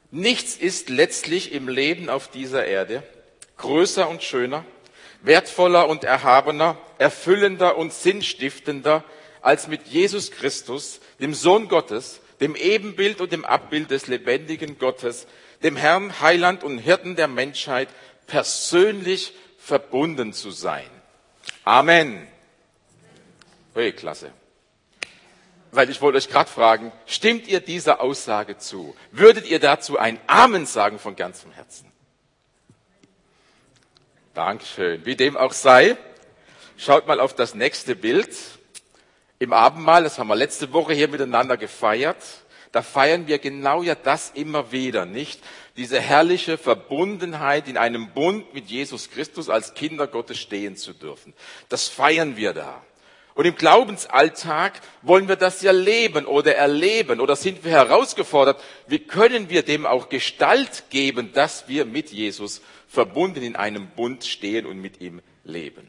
Nichts ist letztlich im Leben auf dieser Erde größer und schöner, wertvoller und erhabener, erfüllender und sinnstiftender als mit Jesus Christus, dem Sohn Gottes, dem Ebenbild und dem Abbild des lebendigen Gottes, dem Herrn, Heiland und Hirten der Menschheit, persönlich verbunden zu sein. Amen. Hey, klasse. Weil ich wollte euch gerade fragen, stimmt ihr dieser Aussage zu? Würdet ihr dazu ein Amen sagen von ganzem Herzen? Dankeschön. Wie dem auch sei, schaut mal auf das nächste Bild. Im Abendmahl, das haben wir letzte Woche hier miteinander gefeiert, da feiern wir genau ja das immer wieder, nicht? Diese herrliche Verbundenheit in einem Bund mit Jesus Christus als Kinder Gottes stehen zu dürfen. Das feiern wir da. Und im Glaubensalltag wollen wir das ja leben oder erleben oder sind wir herausgefordert, wie können wir dem auch Gestalt geben, dass wir mit Jesus verbunden in einem Bund stehen und mit ihm leben.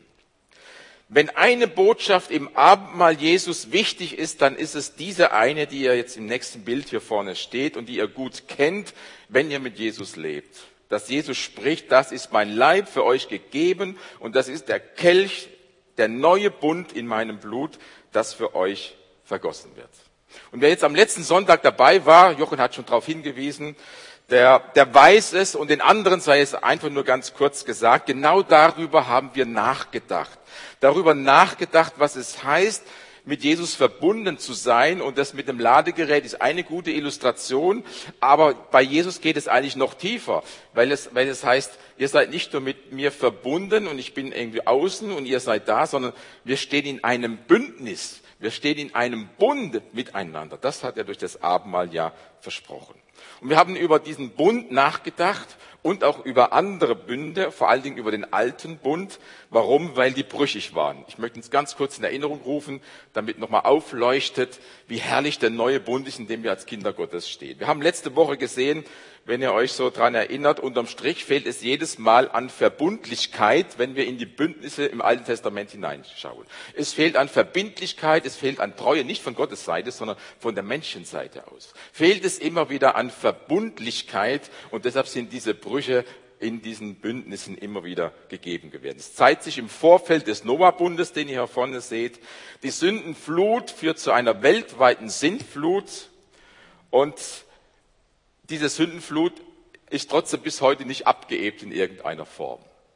Wenn eine Botschaft im Abendmahl Jesus wichtig ist, dann ist es diese eine, die ihr jetzt im nächsten Bild hier vorne steht und die ihr gut kennt, wenn ihr mit Jesus lebt. Dass Jesus spricht, das ist mein Leib für euch gegeben und das ist der Kelch, der neue Bund in meinem Blut, das für euch vergossen wird. Und wer jetzt am letzten Sonntag dabei war, Jochen hat schon darauf hingewiesen, der weiß es und den anderen sei es einfach nur ganz kurz gesagt, genau darüber haben wir nachgedacht. Darüber nachgedacht, was es heißt, mit Jesus verbunden zu sein. Und das mit dem Ladegerät ist eine gute Illustration. Aber bei Jesus geht es eigentlich noch tiefer, weil es heißt, ihr seid nicht nur mit mir verbunden und ich bin irgendwie außen und ihr seid da, sondern wir stehen in einem Bündnis. Wir stehen in einem Bund miteinander. Das hat er durch das Abendmahl ja versprochen. Und wir haben über diesen Bund nachgedacht und auch über andere Bünde, vor allen Dingen über den alten Bund. Warum? Weil die brüchig waren. Ich möchte uns ganz kurz in Erinnerung rufen, damit nochmal aufleuchtet, wie herrlich der neue Bund ist, in dem wir als Kinder Gottes stehen. Wir haben letzte Woche gesehen, wenn ihr euch so dran erinnert, unterm Strich fehlt es jedes Mal an Verbundlichkeit, wenn wir in die Bündnisse im Alten Testament hineinschauen. Es fehlt an Verbindlichkeit, es fehlt an Treue, nicht von Gottes Seite, sondern von der Menschenseite aus. Fehlt es immer wieder an Verbundlichkeit und deshalb sind diese Brüche in diesen Bündnissen immer wieder gegeben gewesen. Es zeigt sich im Vorfeld des Noah-Bundes, den ihr hier vorne seht. Die Sündenflut führt zu einer weltweiten Sintflut und diese Sündenflut ist trotzdem bis heute nicht abgeebbt in irgendeiner Form.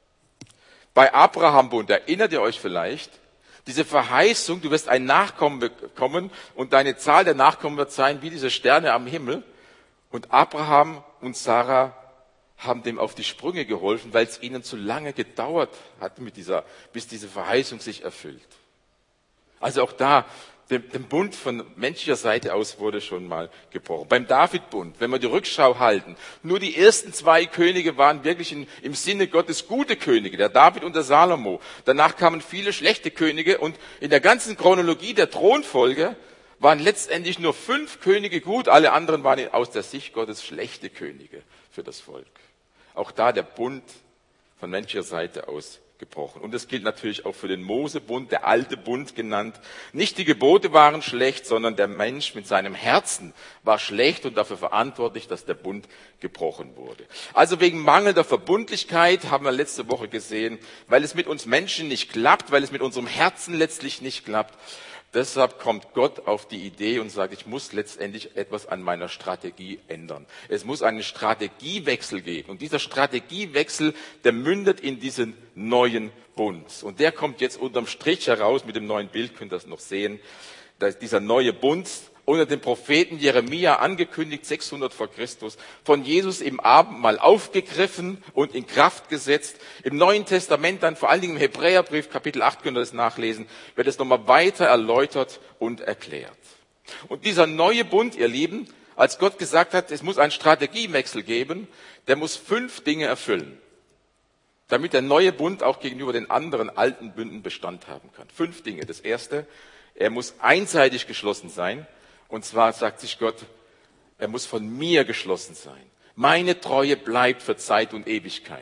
Bei Abraham-Bund, erinnert ihr euch vielleicht, diese Verheißung, du wirst einen Nachkommen bekommen und deine Zahl der Nachkommen wird sein wie diese Sterne am Himmel. Und Abraham und Sarah haben dem auf die Sprünge geholfen, weil es ihnen zu lange gedauert hat, bis diese Verheißung sich erfüllt. Also auch da, dem Bund von menschlicher Seite aus wurde schon mal gebrochen. Beim David-Bund, wenn wir die Rückschau halten, nur die ersten 2 Könige waren wirklich im Sinne Gottes gute Könige, der David und der Salomo. Danach kamen viele schlechte Könige und in der ganzen Chronologie der Thronfolge waren letztendlich nur 5 Könige gut, alle anderen waren aus der Sicht Gottes schlechte Könige für das Volk. Auch da der Bund von menschlicher Seite aus gebrochen. Und das gilt natürlich auch für den Mosebund, der alte Bund genannt. Nicht die Gebote waren schlecht, sondern der Mensch mit seinem Herzen war schlecht und dafür verantwortlich, dass der Bund gebrochen wurde. Also wegen mangelnder Verbundlichkeit haben wir letzte Woche gesehen, weil es mit uns Menschen nicht klappt, weil es mit unserem Herzen letztlich nicht klappt. Deshalb kommt Gott auf die Idee und sagt, ich muss letztendlich etwas an meiner Strategie ändern. Es muss einen Strategiewechsel geben. Und dieser Strategiewechsel, der mündet in diesen neuen Bund. Und der kommt jetzt unterm Strich heraus, mit dem neuen Bild könnt ihr das noch sehen, dieser neue Bund, unter dem Propheten Jeremia angekündigt, 600 vor Christus, von Jesus im Abendmahl aufgegriffen und in Kraft gesetzt. Im Neuen Testament dann, vor allen Dingen im Hebräerbrief, Kapitel 8, könnt ihr das nachlesen, wird es nochmal weiter erläutert und erklärt. Und dieser neue Bund, ihr Lieben, als Gott gesagt hat, es muss einen Strategiewechsel geben, der muss 5 Dinge erfüllen, damit der neue Bund auch gegenüber den anderen alten Bünden Bestand haben kann. 5 Dinge. Das erste, er muss einseitig geschlossen sein. Und zwar sagt sich Gott, er muss von mir geschlossen sein. Meine Treue bleibt für Zeit und Ewigkeit.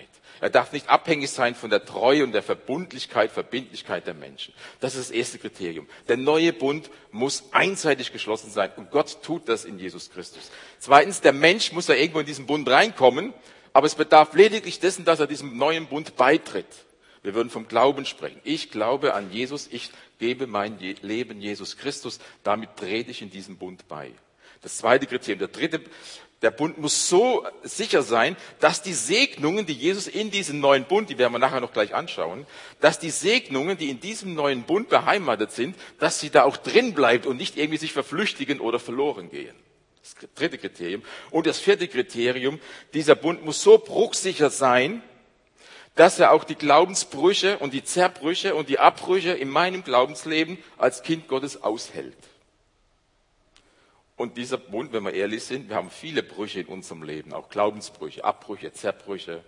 Er darf nicht abhängig sein von der Treue und der Verbindlichkeit der Menschen. Das ist das erste Kriterium. Der neue Bund muss einseitig geschlossen sein und Gott tut das in Jesus Christus. Zweitens, der Mensch muss ja irgendwo in diesen Bund reinkommen, aber es bedarf lediglich dessen, dass er diesem neuen Bund beitritt. Wir würden vom Glauben sprechen. Ich glaube an Jesus, ich gebe mein Leben Jesus Christus, damit trete ich in diesen Bund bei. Das zweite Kriterium. Der dritte, der Bund muss so sicher sein, dass die Segnungen, die Jesus in diesem neuen Bund, die werden wir nachher noch gleich anschauen, dass die Segnungen, die in diesem neuen Bund beheimatet sind, dass sie da auch drin bleibt und nicht irgendwie sich verflüchtigen oder verloren gehen. Das dritte Kriterium. Und das vierte Kriterium, dieser Bund muss so bruchsicher sein, dass er auch die Glaubensbrüche und die Zerbrüche und die Abbrüche in meinem Glaubensleben als Kind Gottes aushält. Und dieser Bund, wenn wir ehrlich sind, wir haben viele Brüche in unserem Leben, auch Glaubensbrüche, Abbrüche, Zerbrüche.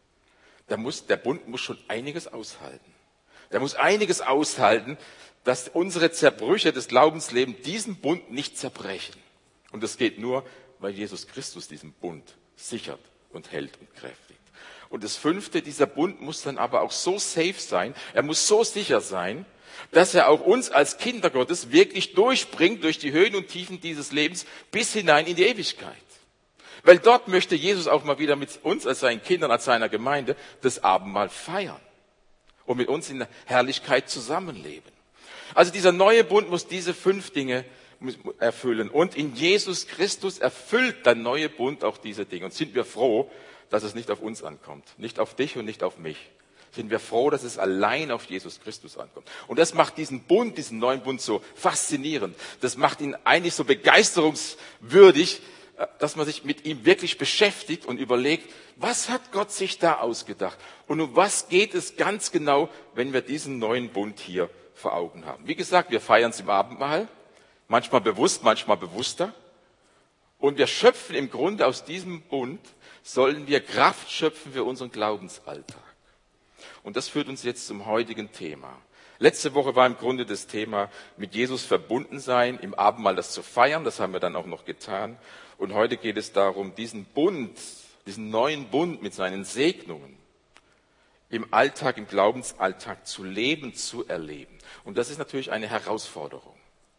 Der Bund muss schon einiges aushalten. Der muss einiges aushalten, dass unsere Zerbrüche des Glaubenslebens diesen Bund nicht zerbrechen. Und das geht nur, weil Jesus Christus diesen Bund sichert und hält und kräftigt. Und das fünfte, dieser Bund muss dann aber auch so safe sein, er muss so sicher sein, dass er auch uns als Kinder Gottes wirklich durchbringt durch die Höhen und Tiefen dieses Lebens bis hinein in die Ewigkeit. Weil dort möchte Jesus auch mal wieder mit uns als seinen Kindern, als seiner Gemeinde das Abendmahl feiern und mit uns in der Herrlichkeit zusammenleben. Also dieser neue Bund muss diese 5 Dinge erfüllen. Und in Jesus Christus erfüllt der neue Bund auch diese Dinge. Und sind wir froh, dass es nicht auf uns ankommt, nicht auf dich und nicht auf mich. Sind wir froh, dass es allein auf Jesus Christus ankommt. Und das macht diesen Bund, diesen neuen Bund so faszinierend. Das macht ihn eigentlich so begeisterungswürdig, dass man sich mit ihm wirklich beschäftigt und überlegt, was hat Gott sich da ausgedacht? Und um was geht es ganz genau, wenn wir diesen neuen Bund hier vor Augen haben? Wie gesagt, wir feiern es im Abendmahl, manchmal bewusst, manchmal bewusster. Und wir schöpfen im Grunde aus diesem Bund, sollen wir Kraft schöpfen für unseren Glaubensalltag. Und das führt uns jetzt zum heutigen Thema. Letzte Woche war im Grunde das Thema mit Jesus verbunden sein, im Abendmahl das zu feiern. Das haben wir dann auch noch getan. Und heute geht es darum, diesen Bund, diesen neuen Bund mit seinen Segnungen im Alltag, im Glaubensalltag zu leben, zu erleben. Und das ist natürlich eine Herausforderung.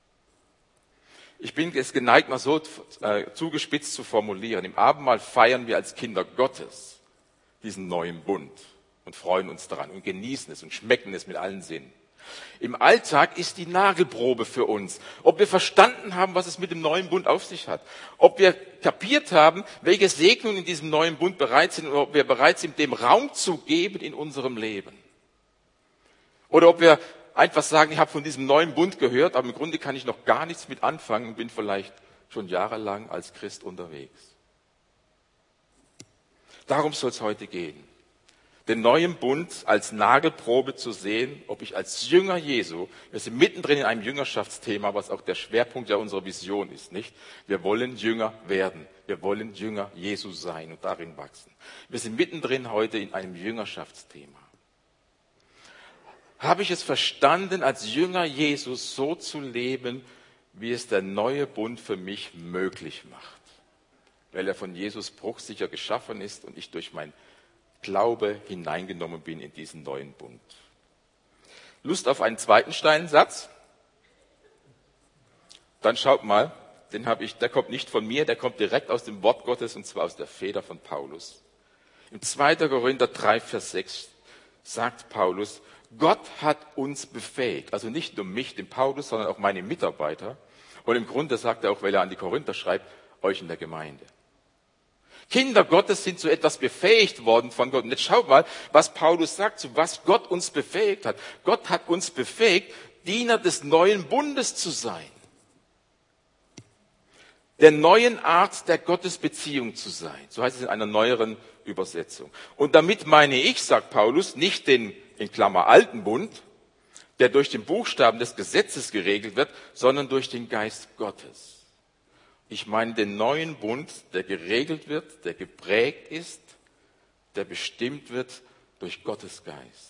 Ich bin es geneigt, mal so zugespitzt zu formulieren. Im Abendmahl feiern wir als Kinder Gottes diesen neuen Bund und freuen uns daran und genießen es und schmecken es mit allen Sinnen. Im Alltag ist die Nagelprobe für uns, ob wir verstanden haben, was es mit dem neuen Bund auf sich hat. Ob wir kapiert haben, welche Segnungen in diesem neuen Bund bereit sind oder ob wir bereit sind, dem Raum zu geben in unserem Leben. Oder ob wir einfach sagen, ich habe von diesem neuen Bund gehört, aber im Grunde kann ich noch gar nichts mit anfangen und bin vielleicht schon jahrelang als Christ unterwegs. Darum soll es heute gehen. Den neuen Bund als Nagelprobe zu sehen, ob ich als Jünger Jesu, wir sind mittendrin in einem Jüngerschaftsthema, was auch der Schwerpunkt ja unserer Vision ist, nicht? Wir wollen Jünger werden. Wir wollen Jünger Jesu sein und darin wachsen. Wir sind mittendrin heute in einem Jüngerschaftsthema. Habe ich es verstanden, als Jünger Jesus so zu leben, wie es der neue Bund für mich möglich macht? Weil er von Jesus bruchsicher geschaffen ist und ich durch mein Glaube hineingenommen bin in diesen neuen Bund. Lust auf einen zweiten Steinsatz? Dann schaut mal, der kommt nicht von mir, der kommt direkt aus dem Wort Gottes und zwar aus der Feder von Paulus. Im 2. Korinther 3, Vers 6 sagt Paulus, Gott hat uns befähigt, also nicht nur mich, den Paulus, sondern auch meine Mitarbeiter. Und im Grunde sagt er auch, weil er an die Korinther schreibt, euch in der Gemeinde. Kinder Gottes sind zu etwas befähigt worden von Gott. Und jetzt schaut mal, was Paulus sagt, zu was Gott uns befähigt hat. Gott hat uns befähigt, Diener des neuen Bundes zu sein. Der neuen Art der Gottesbeziehung zu sein. So heißt es in einer neueren Übersetzung. Und damit meine ich, sagt Paulus, nicht den, in Klammer, alten Bund, der durch den Buchstaben des Gesetzes geregelt wird, sondern durch den Geist Gottes. Ich meine den neuen Bund, der geregelt wird, der geprägt ist, der bestimmt wird durch Gottes Geist.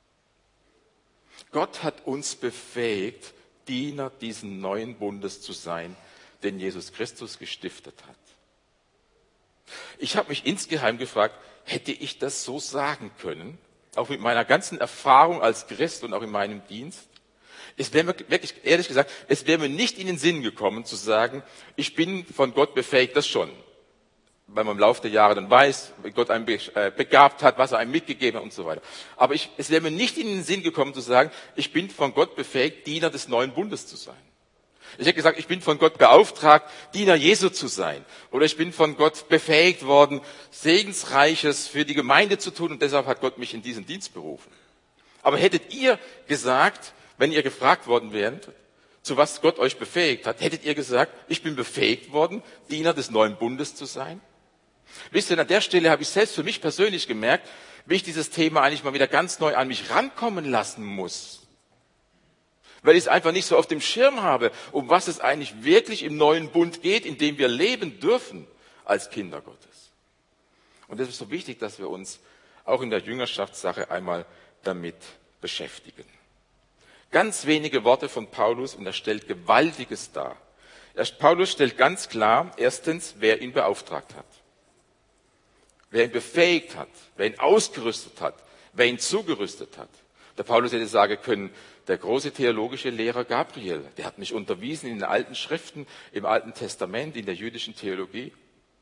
Gott hat uns befähigt, Diener diesen neuen Bundes zu sein, den Jesus Christus gestiftet hat. Ich habe mich insgeheim gefragt, hätte ich das so sagen können, auch mit meiner ganzen Erfahrung als Christ und auch in meinem Dienst? Es wäre mir wirklich, ehrlich gesagt, es wäre mir nicht in den Sinn gekommen zu sagen, ich bin von Gott befähigt, das schon. Weil man im Laufe der Jahre dann weiß, wie Gott einen begabt hat, was er einem mitgegeben hat und so weiter. Aber es wäre mir nicht in den Sinn gekommen zu sagen, ich bin von Gott befähigt, Diener des neuen Bundes zu sein. Ich hätte gesagt, ich bin von Gott beauftragt, Diener Jesu zu sein. Oder ich bin von Gott befähigt worden, Segensreiches für die Gemeinde zu tun und deshalb hat Gott mich in diesen Dienst berufen. Aber hättet ihr gesagt, wenn ihr gefragt worden wärt, zu was Gott euch befähigt hat, hättet ihr gesagt, ich bin befähigt worden, Diener des neuen Bundes zu sein? Wisst ihr, an der Stelle habe ich selbst für mich persönlich gemerkt, wie ich dieses Thema eigentlich mal wieder ganz neu an mich rankommen lassen muss. Weil ich es einfach nicht so auf dem Schirm habe, um was es eigentlich wirklich im neuen Bund geht, in dem wir leben dürfen als Kinder Gottes. Und es ist so wichtig, dass wir uns auch in der Jüngerschaftssache einmal damit beschäftigen. Ganz wenige Worte von Paulus und er stellt Gewaltiges dar. Paulus stellt ganz klar, erstens, wer ihn beauftragt hat. Wer ihn befähigt hat, wer ihn ausgerüstet hat, wer ihn zugerüstet hat. Der Paulus hätte sagen können, der große theologische Lehrer Gabriel, der hat mich unterwiesen in den alten Schriften, im Alten Testament, in der jüdischen Theologie.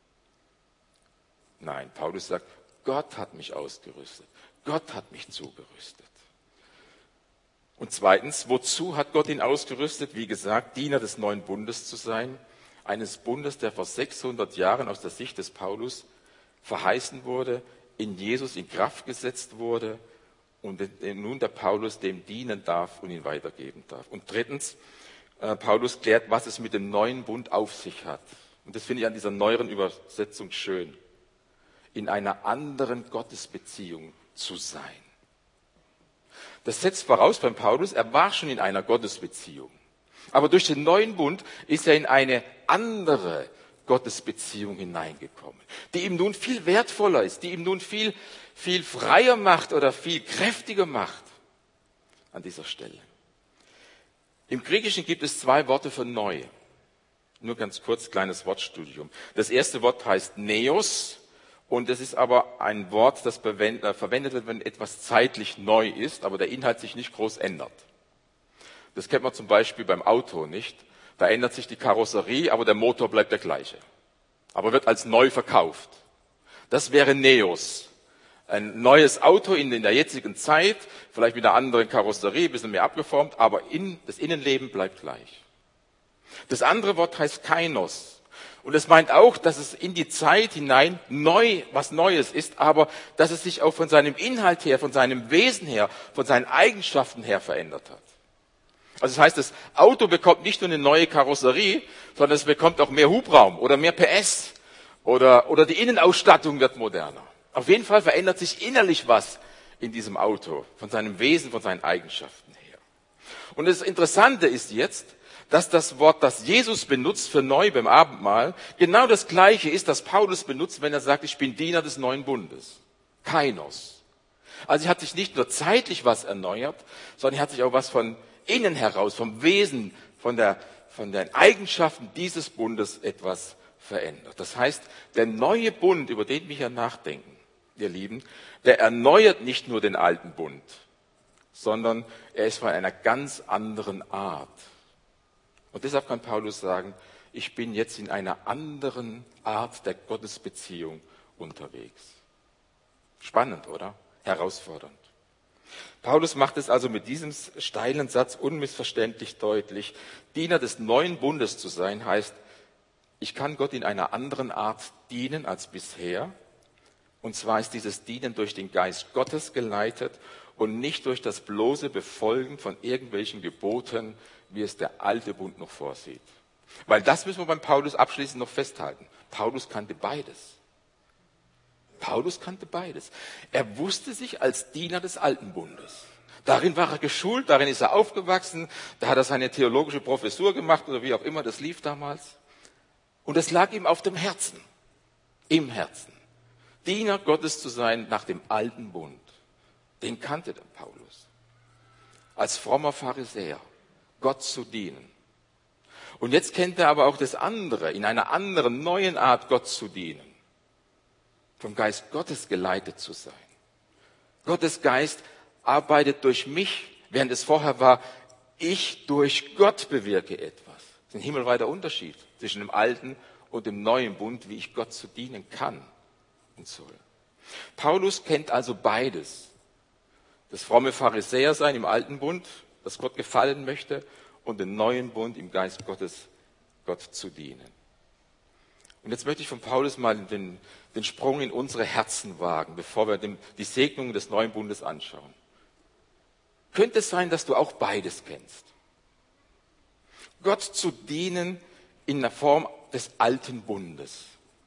Nein, Paulus sagt, Gott hat mich ausgerüstet. Gott hat mich zugerüstet. Und zweitens, wozu hat Gott ihn ausgerüstet? Wie gesagt, Diener des neuen Bundes zu sein. Eines Bundes, der vor 600 Jahren aus der Sicht des Paulus verheißen wurde, in Jesus in Kraft gesetzt wurde und nun der Paulus dem dienen darf und ihn weitergeben darf. Und drittens, Paulus klärt, was es mit dem neuen Bund auf sich hat. Und das finde ich an dieser neueren Übersetzung schön. In einer anderen Gottesbeziehung zu sein. Das setzt voraus beim Paulus, er war schon in einer Gottesbeziehung. Aber durch den neuen Bund ist er in eine andere Gottesbeziehung hineingekommen, die ihm nun viel wertvoller ist, die ihm nun viel freier macht oder viel kräftiger macht an dieser Stelle. Im Griechischen gibt es 2 Worte für neu. Nur ganz kurz, kleines Wortstudium. Das erste Wort heißt Neos. Und es ist aber ein Wort, das verwendet wird, wenn etwas zeitlich neu ist, aber der Inhalt sich nicht groß ändert. Das kennt man zum Beispiel beim Auto nicht. Da ändert sich die Karosserie, aber der Motor bleibt der gleiche. Aber wird als neu verkauft. Das wäre Neos. Ein neues Auto in der jetzigen Zeit, vielleicht mit einer anderen Karosserie, ein bisschen mehr abgeformt, aber das Innenleben bleibt gleich. Das andere Wort heißt Kainos. Und es meint auch, dass es in die Zeit hinein was Neues ist, aber dass es sich auch von seinem Inhalt her, von seinem Wesen her, von seinen Eigenschaften her verändert hat. Also das heißt, das Auto bekommt nicht nur eine neue Karosserie, sondern es bekommt auch mehr Hubraum oder mehr PS oder die Innenausstattung wird moderner. Auf jeden Fall verändert sich innerlich was in diesem Auto, von seinem Wesen, von seinen Eigenschaften her. Und das Interessante ist jetzt, dass das Wort, das Jesus benutzt für neu beim Abendmahl, genau das Gleiche ist, das Paulus benutzt, wenn er sagt, ich bin Diener des neuen Bundes. Kainos. Also er hat sich nicht nur zeitlich was erneuert, sondern er hat sich auch was von innen heraus, vom Wesen, von den Eigenschaften dieses Bundes etwas verändert. Das heißt, der neue Bund, über den wir hier nachdenken, ihr Lieben, der erneuert nicht nur den alten Bund, sondern er ist von einer ganz anderen Art. Und deshalb kann Paulus sagen, ich bin jetzt in einer anderen Art der Gottesbeziehung unterwegs. Spannend, oder? Herausfordernd. Paulus macht es also mit diesem steilen Satz unmissverständlich deutlich. Diener des neuen Bundes zu sein heißt, ich kann Gott in einer anderen Art dienen als bisher. Und zwar ist dieses Dienen durch den Geist Gottes geleitet und nicht durch das bloße Befolgen von irgendwelchen Geboten, wie es der alte Bund noch vorsieht. Weil das müssen wir beim Paulus abschließend noch festhalten. Paulus kannte beides. Paulus kannte beides. Er wusste sich als Diener des alten Bundes. Darin war er geschult, darin ist er aufgewachsen, da hat er seine theologische Professur gemacht oder wie auch immer, das lief damals. Und es lag ihm auf dem Herzen, im Herzen. Diener Gottes zu sein nach dem alten Bund. Den kannte der Paulus. Als frommer Pharisäer, Gott zu dienen. Und jetzt kennt er aber auch das andere, in einer anderen, neuen Art Gott zu dienen. vom Geist Gottes geleitet zu sein. Gottes Geist arbeitet durch mich, während es vorher war, ich durch Gott bewirke etwas. Das ist ein himmelweiter Unterschied zwischen dem alten und dem neuen Bund, wie ich Gott zu dienen kann und soll. Paulus kennt also beides. Das fromme Pharisäersein im alten Bund, das Gott gefallen möchte, und den neuen Bund im Geist Gottes, Gott zu dienen. Und jetzt möchte ich von Paulus mal den Sprung in unsere Herzen wagen, bevor wir die Segnungen des neuen Bundes anschauen. Könnte es sein, dass du auch beides kennst? Gott zu dienen in der Form des alten Bundes.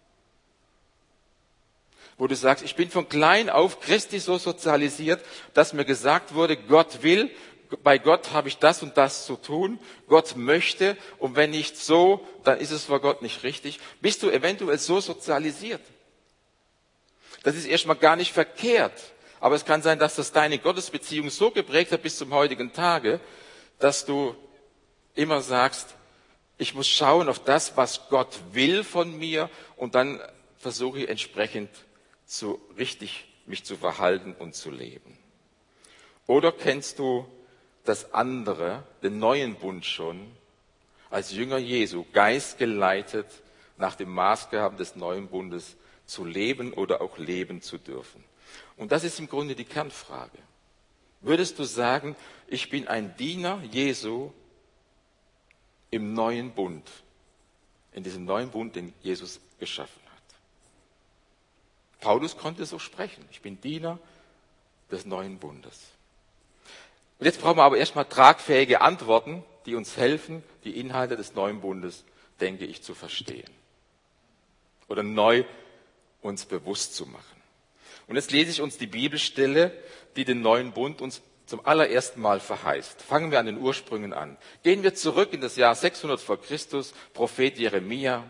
Wo du sagst, ich bin von klein auf Christi so sozialisiert, dass mir gesagt wurde, Gott will, bei Gott habe ich das und das zu tun, Gott möchte, und wenn nicht so, dann ist es vor Gott nicht richtig. Bist du eventuell so sozialisiert? Das ist erstmal gar nicht verkehrt, aber es kann sein, dass das deine Gottesbeziehung so geprägt hat bis zum heutigen Tage, dass du immer sagst, ich muss schauen auf das, was Gott will von mir, und dann versuche ich entsprechend richtig mich zu verhalten und zu leben. Oder kennst du das andere, den neuen Bund schon, als Jünger Jesu, geistgeleitet, nach dem Maßgaben des neuen Bundes zu leben oder auch leben zu dürfen? Und das ist im Grunde die Kernfrage. Würdest du sagen, ich bin ein Diener Jesu im neuen Bund, in diesem neuen Bund, den Jesus geschaffen hat? Paulus konnte so sprechen. Ich bin Diener des neuen Bundes. Und jetzt brauchen wir aber erstmal tragfähige Antworten, die uns helfen, die Inhalte des neuen Bundes, denke ich, zu verstehen. Oder neu uns bewusst zu machen. Und jetzt lese ich uns die Bibelstelle, die den neuen Bund uns zum allerersten Mal verheißt. Fangen wir an den Ursprüngen an. Gehen wir zurück in das Jahr 600 vor Christus, Prophet Jeremia.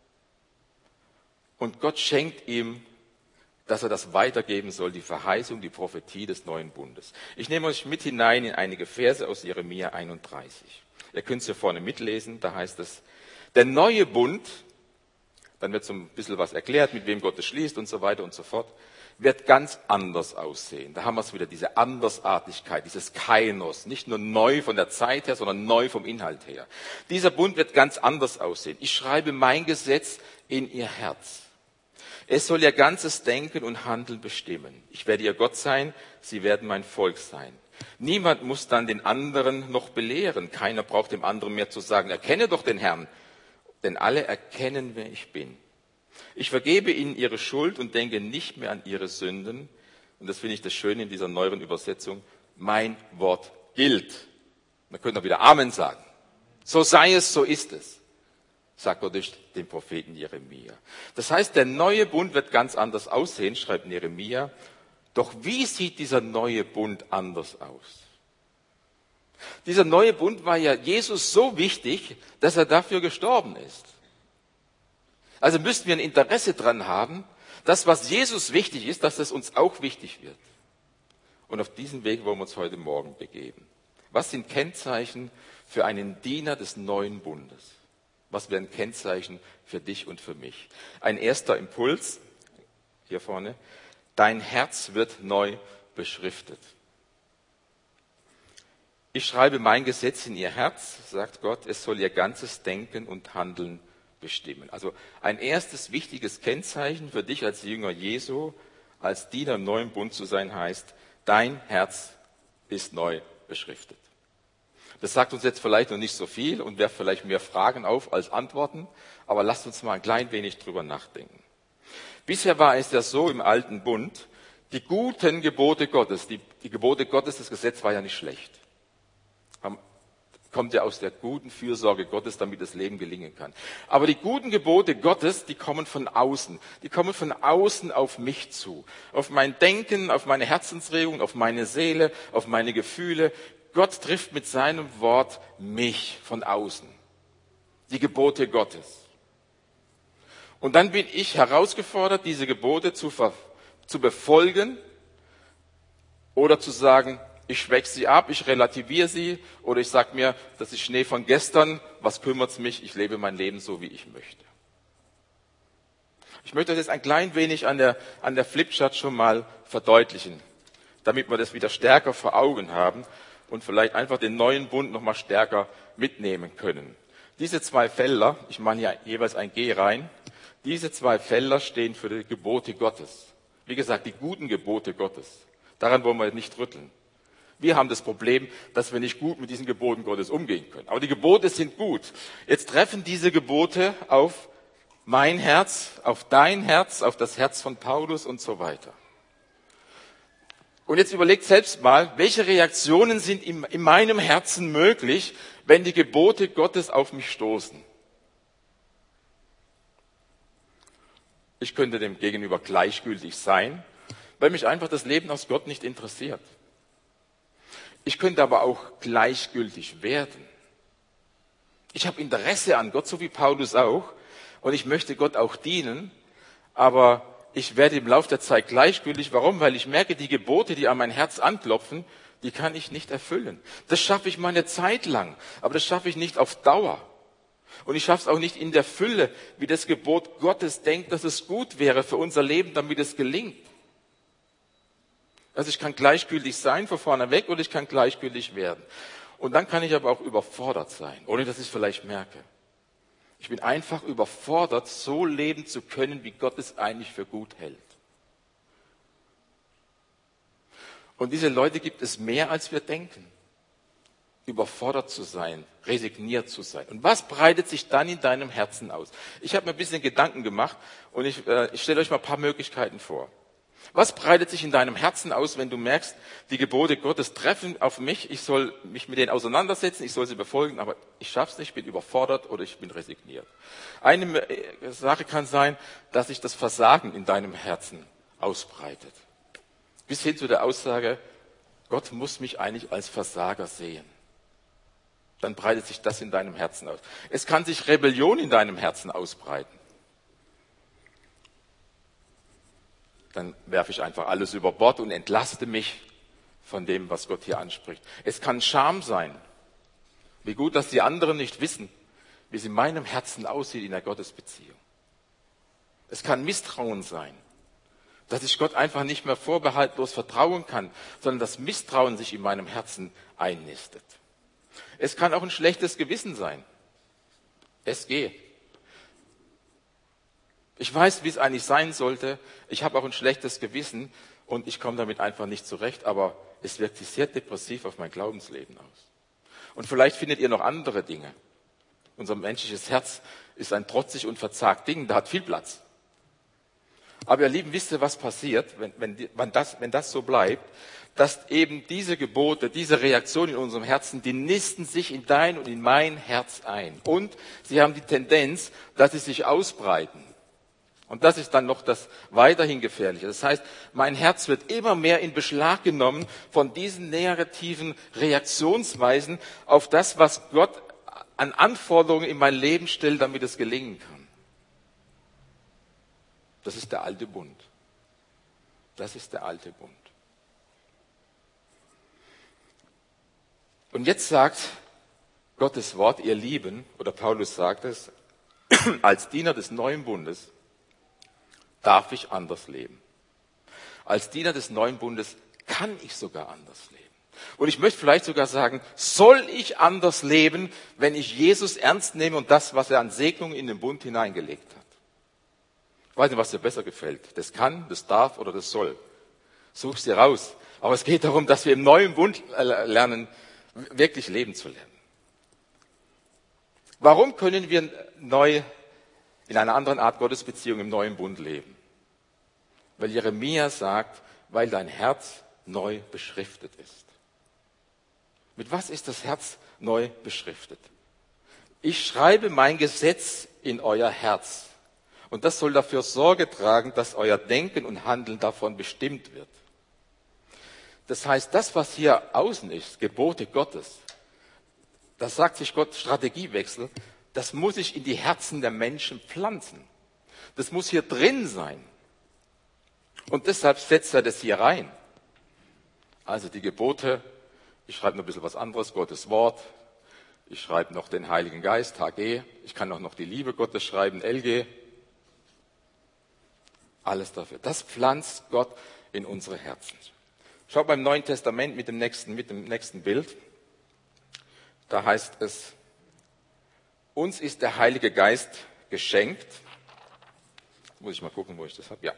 Und Gott schenkt ihm, dass er das weitergeben soll, die Verheißung, die Prophetie des neuen Bundes. Ich nehme euch mit hinein in einige Verse aus Jeremia 31. Ihr könnt es hier vorne mitlesen, da heißt es, der neue Bund, dann wird so ein bisschen was erklärt, mit wem Gott es schließt und so weiter und so fort, wird ganz anders aussehen. Da haben wir es wieder, diese Andersartigkeit, dieses Kainos, nicht nur neu von der Zeit her, sondern neu vom Inhalt her. Dieser Bund wird ganz anders aussehen. Ich schreibe mein Gesetz in ihr Herz. Es soll ihr ganzes Denken und Handeln bestimmen. Ich werde ihr Gott sein, sie werden mein Volk sein. Niemand muss dann den anderen noch belehren. Keiner braucht dem anderen mehr zu sagen, erkenne doch den Herrn. Denn alle erkennen, wer ich bin. Ich vergebe ihnen ihre Schuld und denke nicht mehr an ihre Sünden. Und das finde ich das Schöne in dieser neueren Übersetzung. Mein Wort gilt. Man könnte auch wieder Amen sagen. So sei es, so ist es, sagt Gott durch den Propheten Jeremia. Das heißt, der neue Bund wird ganz anders aussehen, schreibt Jeremia. Doch wie sieht dieser neue Bund anders aus? Dieser neue Bund war ja Jesus so wichtig, dass er dafür gestorben ist. Also müssten wir ein Interesse daran haben, das, was Jesus wichtig ist, dass das uns auch wichtig wird. Und auf diesen Weg wollen wir uns heute Morgen begeben. Was sind Kennzeichen für einen Diener des neuen Bundes? Was wären Kennzeichen für dich und für mich? Ein erster Impuls, hier vorne, dein Herz wird neu beschriftet. Ich schreibe mein Gesetz in ihr Herz, sagt Gott, es soll ihr ganzes Denken und Handeln bestimmen. Also ein erstes wichtiges Kennzeichen für dich als Jünger Jesu, als Diener im neuen Bund zu sein, heißt, dein Herz ist neu beschriftet. Das sagt uns jetzt vielleicht noch nicht so viel und wirft vielleicht mehr Fragen auf als Antworten, aber lasst uns mal ein klein wenig drüber nachdenken. Bisher war es ja so im alten Bund, die guten Gebote Gottes, die Gebote Gottes, das Gesetz war ja nicht schlecht. Kommt ja aus der guten Fürsorge Gottes, damit das Leben gelingen kann. Aber die guten Gebote Gottes, die kommen von außen. Die kommen von außen auf mich zu. Auf mein Denken, auf meine Herzensregung, auf meine Seele, auf meine Gefühle. Gott trifft mit seinem Wort mich von außen. Die Gebote Gottes. Und dann bin ich herausgefordert, diese Gebote zu befolgen oder zu sagen, ich schwäche sie ab, ich relativiere sie oder ich sage mir, das ist Schnee von gestern, was kümmert's mich, ich lebe mein Leben so, wie ich möchte. Ich möchte das jetzt ein klein wenig an der Flipchart schon mal verdeutlichen, damit wir das wieder stärker vor Augen haben und vielleicht einfach den neuen Bund noch mal stärker mitnehmen können. Diese zwei Felder, ich mache hier jeweils ein G rein, diese zwei Felder stehen für die Gebote Gottes. Wie gesagt, die guten Gebote Gottes. Daran wollen wir nicht rütteln. Wir haben das Problem, dass wir nicht gut mit diesen Geboten Gottes umgehen können. Aber die Gebote sind gut. Jetzt treffen diese Gebote auf mein Herz, auf dein Herz, auf das Herz von Paulus und so weiter. Und jetzt überlegt selbst mal, welche Reaktionen sind in meinem Herzen möglich, wenn die Gebote Gottes auf mich stoßen. Ich könnte dem gegenüber gleichgültig sein, weil mich einfach das Leben aus Gott nicht interessiert. Ich könnte aber auch gleichgültig werden. Ich habe Interesse an Gott, so wie Paulus auch, und ich möchte Gott auch dienen, aber ich werde im Laufe der Zeit gleichgültig. Warum? Weil ich merke, die Gebote, die an mein Herz anklopfen, die kann ich nicht erfüllen. Das schaffe ich mal eine Zeit lang, aber das schaffe ich nicht auf Dauer. Und ich schaffe es auch nicht in der Fülle, wie das Gebot Gottes denkt, dass es gut wäre für unser Leben, damit es gelingt. Also ich kann gleichgültig sein von vorne weg oder ich kann gleichgültig werden. Und dann kann ich aber auch überfordert sein, ohne dass ich es vielleicht merke. Ich bin einfach überfordert, so leben zu können, wie Gott es eigentlich für gut hält. Und diese Leute gibt es mehr, als wir denken. Überfordert zu sein, resigniert zu sein. Und was breitet sich dann in deinem Herzen aus? Ich habe mir ein bisschen Gedanken gemacht und ich stelle euch mal ein paar Möglichkeiten vor. Was breitet sich in deinem Herzen aus, wenn du merkst, die Gebote Gottes treffen auf mich, ich soll mich mit denen auseinandersetzen, ich soll sie befolgen, aber ich schaff's nicht, ich bin überfordert oder ich bin resigniert. Eine Sache kann sein, dass sich das Versagen in deinem Herzen ausbreitet. Bis hin zu der Aussage, Gott muss mich eigentlich als Versager sehen. Dann breitet sich das in deinem Herzen aus. Es kann sich Rebellion in deinem Herzen ausbreiten. Dann werfe ich einfach alles über Bord und entlaste mich von dem, was Gott hier anspricht. Es kann Scham sein. Wie gut, dass die anderen nicht wissen, wie es in meinem Herzen aussieht in der Gottesbeziehung. Es kann Misstrauen sein, dass ich Gott einfach nicht mehr vorbehaltlos vertrauen kann, sondern das Misstrauen sich in meinem Herzen einnistet. Es kann auch ein schlechtes Gewissen sein. SG. Ich weiß, wie es eigentlich sein sollte. Ich habe auch ein schlechtes Gewissen und ich komme damit einfach nicht zurecht, aber es wirkt sich sehr depressiv auf mein Glaubensleben aus. Und vielleicht findet ihr noch andere Dinge. Unser menschliches Herz ist ein trotzig und verzagt Ding, da hat viel Platz. Aber ihr Lieben, wisst ihr, was passiert, wenn das so bleibt, dass eben diese Gebote, diese Reaktionen in unserem Herzen, die nisten sich in dein und in mein Herz ein. Und sie haben die Tendenz, dass sie sich ausbreiten. Und das ist dann noch das weiterhin Gefährliche. Das heißt, mein Herz wird immer mehr in Beschlag genommen von diesen negativen Reaktionsweisen auf das, was Gott an Anforderungen in mein Leben stellt, damit es gelingen kann. Das ist der alte Bund. Das ist der alte Bund. Und jetzt sagt Gottes Wort, ihr Lieben, oder Paulus sagt es, als Diener des neuen Bundes darf ich anders leben. Als Diener des neuen Bundes kann ich sogar anders leben. Und ich möchte vielleicht sogar sagen, soll ich anders leben, wenn ich Jesus ernst nehme und das, was er an Segnungen in den Bund hineingelegt hat. Ich weiß nicht, was dir besser gefällt. Das kann, das darf oder das soll. Such's dir raus. Aber es geht darum, dass wir im neuen Bund lernen, wirklich leben zu lernen. Warum können wir neu in einer anderen Art Gottesbeziehung im neuen Bund leben? Weil Jeremia sagt, weil dein Herz neu beschriftet ist. Mit was ist das Herz neu beschriftet? Ich schreibe mein Gesetz in euer Herz. Und das soll dafür Sorge tragen, dass euer Denken und Handeln davon bestimmt wird. Das heißt, das, was hier außen ist, Gebote Gottes, das sagt sich Gott, Strategiewechsel, das muss ich in die Herzen der Menschen pflanzen. Das muss hier drin sein. Und deshalb setzt er das hier rein. Also die Gebote, ich schreibe noch ein bisschen was anderes, Gottes Wort, ich schreibe noch den Heiligen Geist, HG, ich kann auch noch die Liebe Gottes schreiben, LG. Alles dafür. Das pflanzt Gott in unsere Herzen. Schaut beim Neuen Testament mit dem nächsten Bild. Da heißt es, uns ist der Heilige Geist geschenkt. Muss ich mal gucken, wo ich das habe. Ja.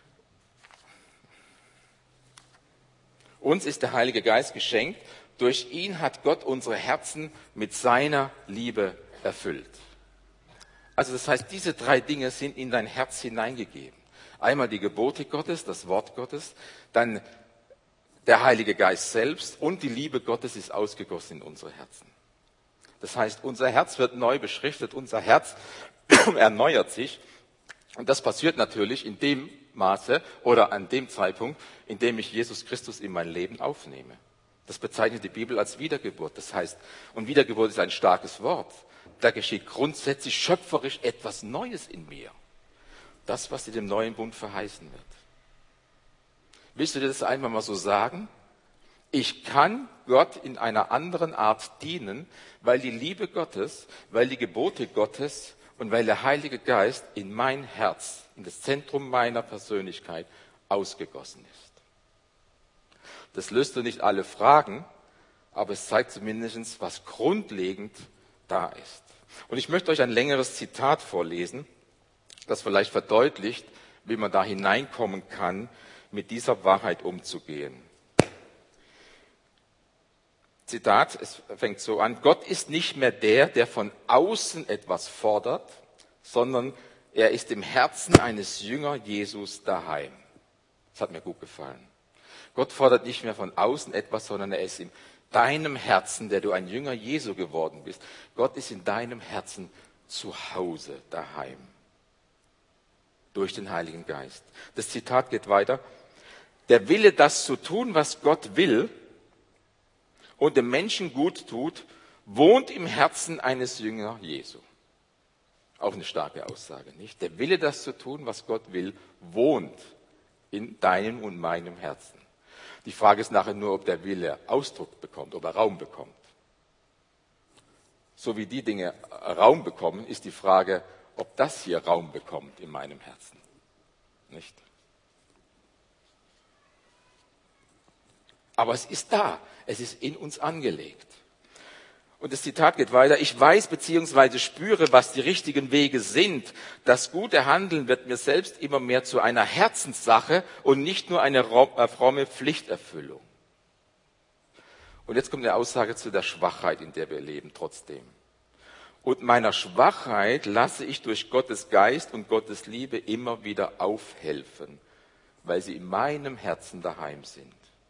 Uns ist der Heilige Geist geschenkt. Durch ihn hat Gott unsere Herzen mit seiner Liebe erfüllt. Also das heißt, diese 3 Dinge sind in dein Herz hineingegeben. Einmal die Gebote Gottes, das Wort Gottes, dann der Heilige Geist selbst und die Liebe Gottes ist ausgegossen in unsere Herzen. Das heißt, unser Herz wird neu beschriftet, unser Herz erneuert sich. Und das passiert natürlich in dem Maße oder an dem Zeitpunkt, in dem ich Jesus Christus in mein Leben aufnehme. Das bezeichnet die Bibel als Wiedergeburt. Das heißt, und Wiedergeburt ist ein starkes Wort. Da geschieht grundsätzlich schöpferisch etwas Neues in mir. Das, was in dem neuen Bund verheißen wird. Willst du dir das einfach mal so sagen? Ich kann Gott in einer anderen Art dienen, weil die Liebe Gottes, weil die Gebote Gottes und weil der Heilige Geist in mein Herz, in das Zentrum meiner Persönlichkeit ausgegossen ist. Das löst nicht alle Fragen, aber es zeigt zumindest, was grundlegend da ist. Und ich möchte euch ein längeres Zitat vorlesen, das vielleicht verdeutlicht, wie man da hineinkommen kann, mit dieser Wahrheit umzugehen. Zitat, es fängt so an, Gott ist nicht mehr der von außen etwas fordert, sondern er ist im Herzen eines Jünger Jesus daheim. Das hat mir gut gefallen. Gott fordert nicht mehr von außen etwas, sondern er ist in deinem Herzen, der du ein Jünger Jesu geworden bist. Gott ist in deinem Herzen zu Hause, daheim. Durch den Heiligen Geist. Das Zitat geht weiter. Der Wille, das zu tun, was Gott will und dem Menschen gut tut, wohnt im Herzen eines Jünger Jesu. Auch eine starke Aussage, nicht? Der Wille, das zu tun, was Gott will, wohnt in deinem und meinem Herzen. Die Frage ist nachher nur, ob der Wille Ausdruck bekommt, ob er Raum bekommt. So wie die Dinge Raum bekommen, ist die Frage, ob das hier Raum bekommt in meinem Herzen. Nicht? Aber es ist da. Es ist in uns angelegt. Und das Zitat geht weiter. Ich weiß bzw. spüre, was die richtigen Wege sind. Das gute Handeln wird mir selbst immer mehr zu einer Herzenssache und nicht nur eine fromme Pflichterfüllung. Und jetzt kommt eine Aussage zu der Schwachheit, in der wir leben trotzdem. Und meiner Schwachheit lasse ich durch Gottes Geist und Gottes Liebe immer wieder aufhelfen, weil sie in meinem Herzen daheim sind.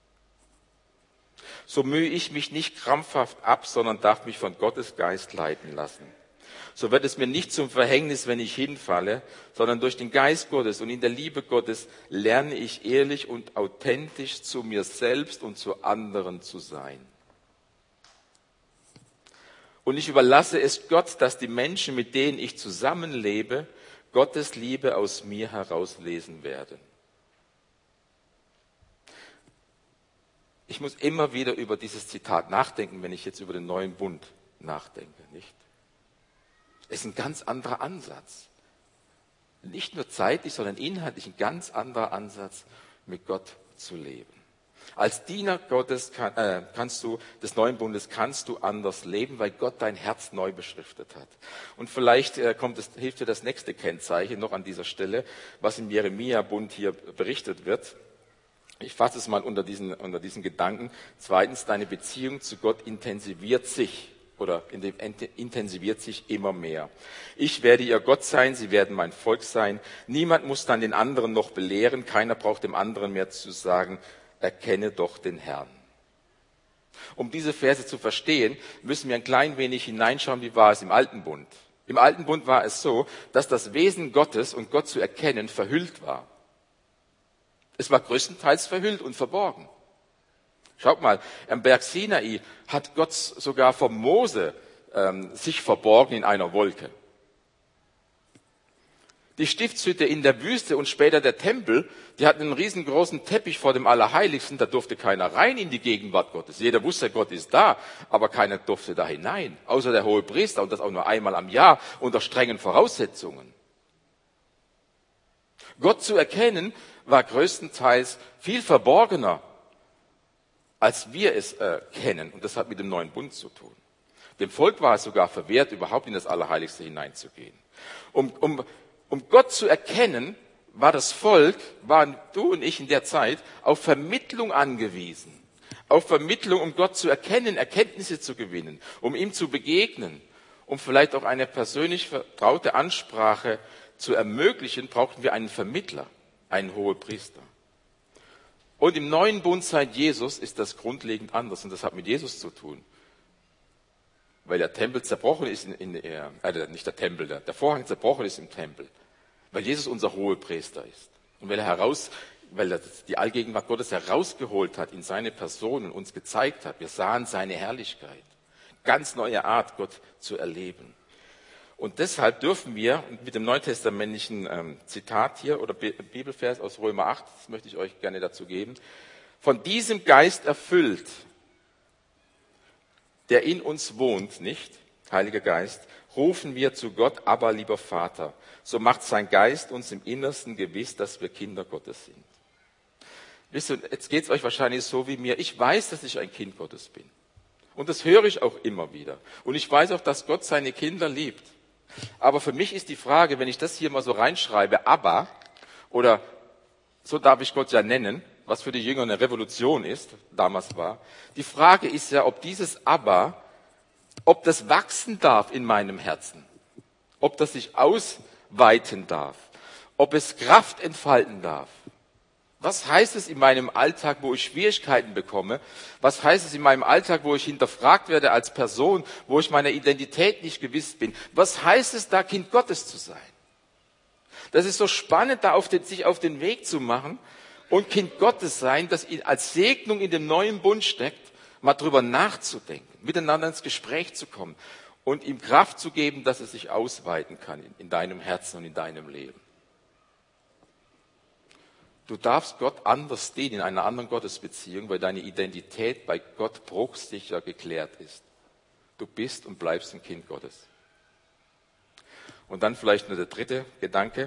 So mühe ich mich nicht krampfhaft ab, sondern darf mich von Gottes Geist leiten lassen. So wird es mir nicht zum Verhängnis, wenn ich hinfalle, sondern durch den Geist Gottes und in der Liebe Gottes lerne ich ehrlich und authentisch zu mir selbst und zu anderen zu sein. Und ich überlasse es Gott, dass die Menschen, mit denen ich zusammenlebe, Gottes Liebe aus mir herauslesen werden. Ich muss immer wieder über dieses Zitat nachdenken, wenn ich jetzt über den neuen Bund nachdenke, nicht? Es ist ein ganz anderer Ansatz. Nicht nur zeitlich, sondern inhaltlich ein ganz anderer Ansatz, mit Gott zu leben. Als Diener Gottes des neuen Bundes kannst du anders leben, weil Gott dein Herz neu beschriftet hat. Und vielleicht hilft dir das nächste Kennzeichen noch an dieser Stelle, was im Jeremia-Bund hier berichtet wird. Ich fasse es mal unter diesen Gedanken. Zweitens, deine Beziehung zu Gott intensiviert sich immer mehr. Ich werde ihr Gott sein, sie werden mein Volk sein. Niemand muss dann den anderen noch belehren, keiner braucht dem anderen mehr zu sagen, erkenne doch den Herrn. Um diese Verse zu verstehen, müssen wir ein klein wenig hineinschauen, wie war es im Alten Bund. Im Alten Bund war es so, dass das Wesen Gottes und Gott zu erkennen verhüllt war. Es war größtenteils verhüllt und verborgen. Schaut mal, am Berg Sinai hat Gott sogar vor Mose sich verborgen in einer Wolke. Die Stiftshütte in der Wüste und später der Tempel, die hatten einen riesengroßen Teppich vor dem Allerheiligsten, da durfte keiner rein in die Gegenwart Gottes. Jeder wusste, Gott ist da, aber keiner durfte da hinein, außer der Hohepriester und das auch nur einmal am Jahr unter strengen Voraussetzungen. Gott zu erkennen war größtenteils viel verborgener, als wir es kennen. Und das hat mit dem neuen Bund zu tun. Dem Volk war es sogar verwehrt, überhaupt in das Allerheiligste hineinzugehen. Um Gott zu erkennen, war das Volk, waren du und ich in der Zeit, auf Vermittlung angewiesen. Auf Vermittlung, um Gott zu erkennen, Erkenntnisse zu gewinnen, um ihm zu begegnen, um vielleicht auch eine persönlich vertraute Ansprache zu ermöglichen, brauchten wir einen Vermittler, einen Hohepriester. Und im neuen Bund seit Jesus ist das grundlegend anders und das hat mit Jesus zu tun. Weil der Tempel zerbrochen ist, nicht der Tempel, der Vorhang zerbrochen ist im Tempel. Weil Jesus unser Hohepriester ist. Und weil er die Allgegenwart Gottes herausgeholt hat in seine Person und uns gezeigt hat. Wir sahen seine Herrlichkeit. Ganz neue Art, Gott zu erleben. Und deshalb dürfen wir mit dem neutestamentlichen Zitat hier oder Bibelvers aus Römer 8, das möchte ich euch gerne dazu geben, von diesem Geist erfüllt, der in uns wohnt, nicht, Heiliger Geist, rufen wir zu Gott, aber lieber Vater. So macht sein Geist uns im Innersten gewiss, dass wir Kinder Gottes sind. Wisst ihr, jetzt geht es euch wahrscheinlich so wie mir. Ich weiß, dass ich ein Kind Gottes bin. Und das höre ich auch immer wieder. Und ich weiß auch, dass Gott seine Kinder liebt. Aber für mich ist die Frage, wenn ich das hier mal so reinschreibe, Abba, oder so darf ich Gott ja nennen, was für die Jünger eine Revolution ist, damals war. Die Frage ist ja, ob dieses Abba, ob das wachsen darf in meinem Herzen, ob das sich ausweiten darf, ob es Kraft entfalten darf. Was heißt es in meinem Alltag, wo ich Schwierigkeiten bekomme? Was heißt es in meinem Alltag, wo ich hinterfragt werde als Person, wo ich meiner Identität nicht gewiss bin? Was heißt es, da Kind Gottes zu sein? Das ist so spannend, da sich auf den Weg zu machen und Kind Gottes sein, das als Segnung in dem neuen Bund steckt, mal drüber nachzudenken, miteinander ins Gespräch zu kommen und ihm Kraft zu geben, dass es sich ausweiten kann in deinem Herzen und in deinem Leben. Du darfst Gott anders dienen, in einer anderen Gottesbeziehung, weil deine Identität bei Gott bruchsicher geklärt ist. Du bist und bleibst ein Kind Gottes. Und dann vielleicht nur der dritte Gedanke.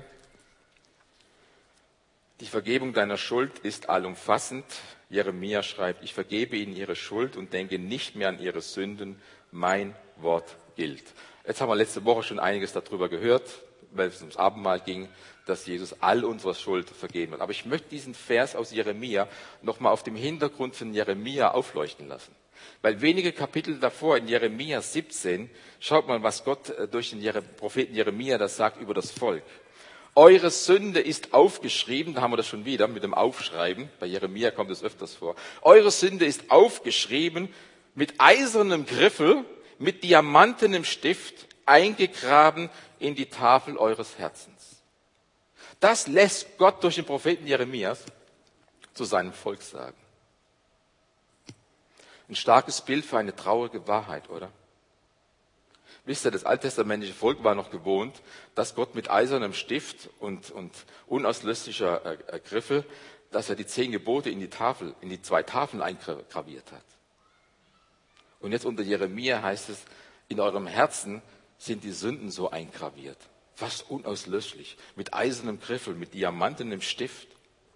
Die Vergebung deiner Schuld ist allumfassend. Jeremia schreibt, ich vergebe ihnen ihre Schuld und denke nicht mehr an ihre Sünden. Mein Wort gilt. Jetzt haben wir letzte Woche schon einiges darüber gehört, weil es ums Abendmahl ging, dass Jesus all unsere Schuld vergeben hat. Aber ich möchte diesen Vers aus Jeremia nochmal auf dem Hintergrund von Jeremia aufleuchten lassen. Weil wenige Kapitel davor in Jeremia 17, schaut mal, was Gott durch den Propheten Jeremia das sagt über das Volk. Eure Sünde ist aufgeschrieben, da haben wir das schon wieder mit dem Aufschreiben, bei Jeremia kommt es öfters vor. Eure Sünde ist aufgeschrieben mit eisernem Griffel, mit diamantenem Stift, eingegraben in die Tafel eures Herzens. Das lässt Gott durch den Propheten Jeremias zu seinem Volk sagen. Ein starkes Bild für eine traurige Wahrheit, oder? Wisst ihr, das alttestamentliche Volk war noch gewohnt, dass Gott mit eisernem Stift und unauslöschlicher Griffel, dass er die 10 Gebote in die 2 Tafeln eingraviert hat. Und jetzt unter Jeremia heißt es, in eurem Herzen sind die Sünden so eingraviert. Fast unauslöschlich, mit eisernem Griffel, mit diamantenem Stift.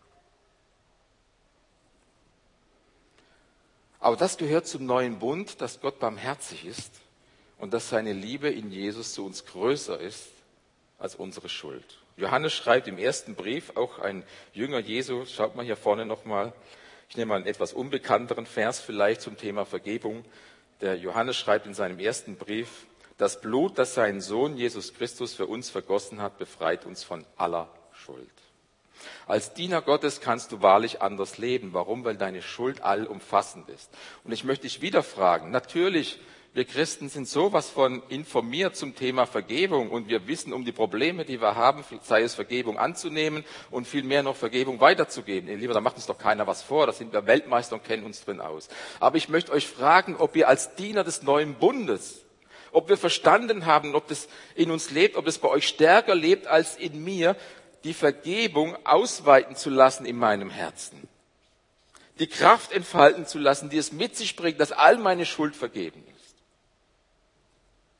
Aber das gehört zum neuen Bund, dass Gott barmherzig ist und dass seine Liebe in Jesus zu uns größer ist als unsere Schuld. Johannes schreibt im ersten Brief, auch ein Jünger Jesu, schaut mal hier vorne nochmal, ich nehme mal einen etwas unbekannteren Vers vielleicht zum Thema Vergebung. Der Johannes schreibt in seinem ersten Brief, das Blut, das sein Sohn Jesus Christus für uns vergossen hat, befreit uns von aller Schuld. Als Diener Gottes kannst du wahrlich anders leben. Warum? Weil deine Schuld allumfassend ist. Und ich möchte dich wieder fragen, natürlich, wir Christen sind sowas von informiert zum Thema Vergebung und wir wissen um die Probleme, die wir haben, sei es Vergebung anzunehmen und vielmehr noch Vergebung weiterzugeben. Lieber, da macht uns doch keiner was vor, da sind wir Weltmeister und kennen uns drin aus. Aber ich möchte euch fragen, ob ihr als Diener des neuen Bundes, ob wir verstanden haben, ob das in uns lebt, ob es bei euch stärker lebt als in mir, die Vergebung ausweiten zu lassen in meinem Herzen. Die Kraft entfalten zu lassen, die es mit sich bringt, dass all meine Schuld vergeben ist.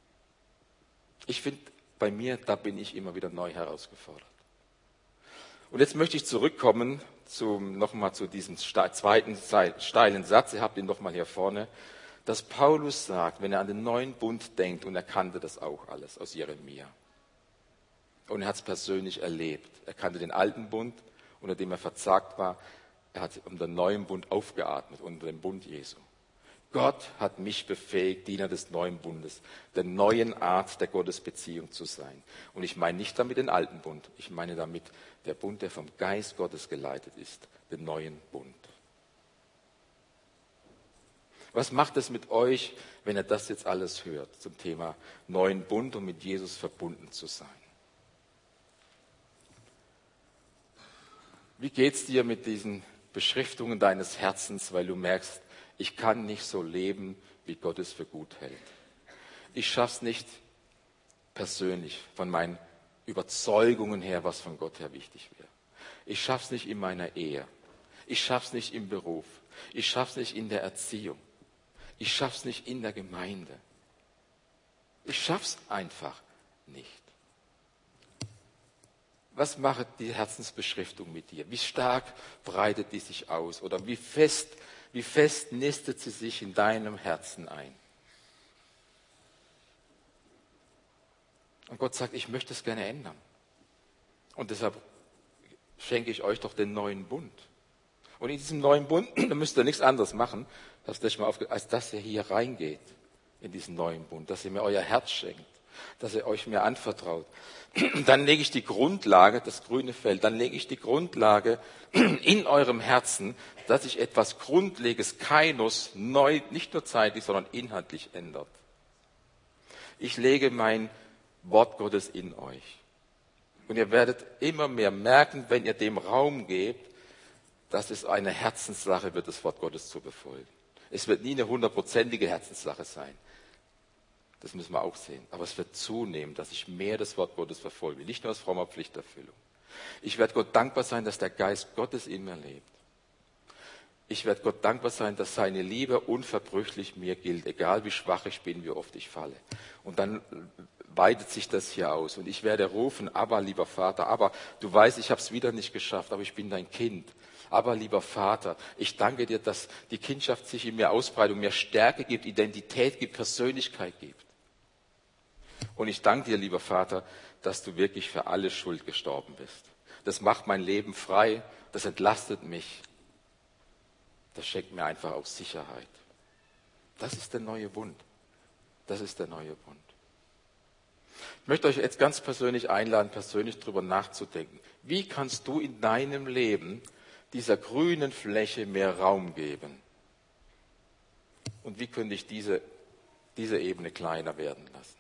Ich finde, bei mir, da bin ich immer wieder neu herausgefordert. Und jetzt möchte ich zurückkommen nochmal zu diesem zweiten steilen Satz. Ihr habt ihn nochmal hier vorne. Dass Paulus sagt, wenn er an den neuen Bund denkt, und er kannte das auch alles aus Jeremia. Und er hat es persönlich erlebt. Er kannte den alten Bund, unter dem er verzagt war. Er hat unter dem neuen Bund aufgeatmet, unter dem Bund Jesu. Gott hat mich befähigt, Diener des neuen Bundes, der neuen Art der Gottesbeziehung zu sein. Und ich meine nicht damit den alten Bund, ich meine damit der Bund, der vom Geist Gottes geleitet ist, den neuen Bund. Was macht es mit euch, wenn ihr das jetzt alles hört zum Thema neuen Bund und mit Jesus verbunden zu sein? Wie geht's dir mit diesen Beschriftungen deines Herzens, weil du merkst, ich kann nicht so leben, wie Gott es für gut hält. Ich schaff's nicht persönlich von meinen Überzeugungen her, was von Gott her wichtig wäre. Ich schaff's nicht in meiner Ehe. Ich schaff's nicht im Beruf. Ich schaff's nicht in der Erziehung. Ich schaff's nicht in der Gemeinde. Ich schaff's einfach nicht. Was macht die Herzensbeschriftung mit dir? Wie stark breitet die sich aus? Oder wie fest nistet sie sich in deinem Herzen ein? Und Gott sagt, ich möchte es gerne ändern. Und deshalb schenke ich euch doch den neuen Bund. Und in diesem neuen Bund, da müsst ihr nichts anderes machen, als dass ihr hier reingeht in diesen neuen Bund, dass ihr mir euer Herz schenkt, dass ihr euch mir anvertraut. Dann lege ich die Grundlage, das grüne Feld, dann lege ich die Grundlage in eurem Herzen, dass sich etwas Grundlegendes, Kainos, neu, nicht nur zeitlich, sondern inhaltlich ändert. Ich lege mein Wort Gottes in euch. Und ihr werdet immer mehr merken, wenn ihr dem Raum gebt, dass es eine Herzenssache wird, das Wort Gottes zu befolgen. Es wird nie eine 100%ige Herzenssache sein. Das müssen wir auch sehen. Aber es wird zunehmen, dass ich mehr das Wort Gottes verfolge. Nicht nur aus frommer Pflichterfüllung. Ich werde Gott dankbar sein, dass der Geist Gottes in mir lebt. Ich werde Gott dankbar sein, dass seine Liebe unverbrüchlich mir gilt, egal wie schwach ich bin, wie oft ich falle. Und dann weitet sich das hier aus. Und ich werde rufen, aber lieber Vater, aber du weißt, ich habe es wieder nicht geschafft, aber ich bin dein Kind. Aber lieber Vater, ich danke dir, dass die Kindschaft sich in mir ausbreitet und mir Stärke gibt, Identität gibt, Persönlichkeit gibt. Und ich danke dir, lieber Vater, dass du wirklich für alle Schuld gestorben bist. Das macht mein Leben frei, das entlastet mich. Das schenkt mir einfach auch Sicherheit. Das ist der neue Bund. Das ist der neue Bund. Ich möchte euch jetzt ganz persönlich einladen, persönlich darüber nachzudenken. Wie kannst du in deinem Leben dieser grünen Fläche mehr Raum geben? Und wie könnte ich diese Ebene kleiner werden lassen?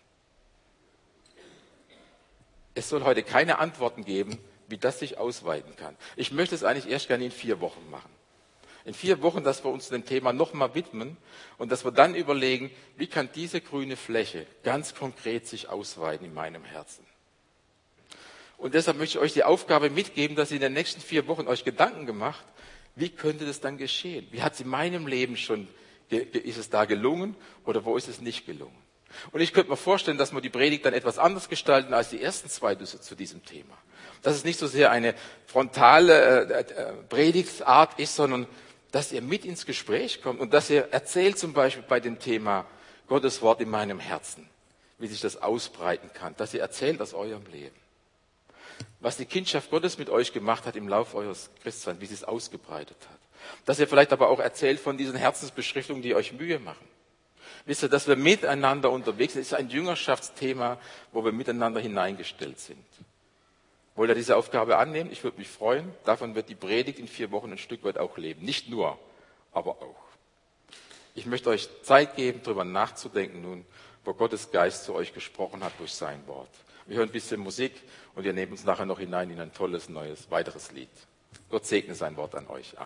Es soll heute keine Antworten geben, wie das sich ausweiten kann. Ich möchte es eigentlich erst gerne in 4 Wochen machen. In 4 Wochen, dass wir uns dem Thema nochmal widmen und dass wir dann überlegen, wie kann diese grüne Fläche ganz konkret sich ausweiten in meinem Herzen. Und deshalb möchte ich euch die Aufgabe mitgeben, dass ihr in den nächsten 4 Wochen euch Gedanken gemacht, wie könnte das dann geschehen? Wie hat es in meinem Leben schon, ist es da gelungen oder wo ist es nicht gelungen? Und ich könnte mir vorstellen, dass wir die Predigt dann etwas anders gestalten als die ersten 2 zu diesem Thema. Dass es nicht so sehr eine frontale Predigtart ist, sondern dass ihr mit ins Gespräch kommt und dass ihr erzählt zum Beispiel bei dem Thema Gottes Wort in meinem Herzen, wie sich das ausbreiten kann, dass ihr erzählt aus eurem Leben. Was die Kindschaft Gottes mit euch gemacht hat im Laufe eures Christseins, wie sie es ausgebreitet hat. Dass ihr vielleicht aber auch erzählt von diesen Herzensbeschriftungen, die euch Mühe machen. Wisst ihr, dass wir miteinander unterwegs sind, ist ein Jüngerschaftsthema, wo wir miteinander hineingestellt sind. Wollt ihr diese Aufgabe annehmen? Ich würde mich freuen. Davon wird die Predigt in 4 Wochen ein Stück weit auch leben. Nicht nur, aber auch. Ich möchte euch Zeit geben, darüber nachzudenken nun, wo Gottes Geist zu euch gesprochen hat durch sein Wort. Wir hören ein bisschen Musik und wir nehmen uns nachher noch hinein in ein tolles, neues, weiteres Lied. Gott segne sein Wort an euch.